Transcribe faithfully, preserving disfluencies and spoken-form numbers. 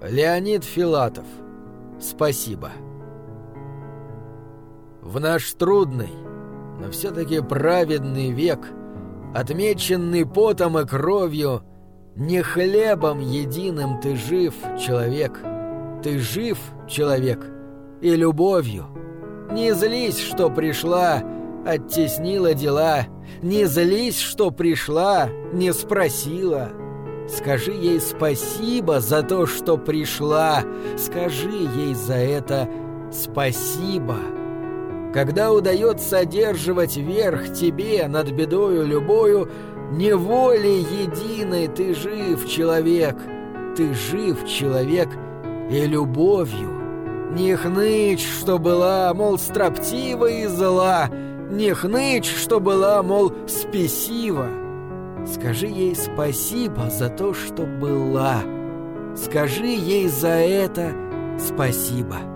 Леонид Филатов. Спасибо. В наш трудный, но все-таки праведный век, отмеченный потом и кровью, не хлебом единым ты жив, человек. Ты жив, человек, и любовью. Не злись, что пришла, оттеснила дела. Не злись, что пришла, не спросила. Скажи ей спасибо за то, что пришла. Скажи ей за это спасибо. Когда удается одерживать верх тебе над бедою любою, неволей единой ты жив, человек. Ты жив, человек, и любовью. Не хнычь, что была, мол, строптива и зла. Не хнычь, что была, мол, спесива. Скажи ей спасибо за то, что была. Скажи ей за это спасибо.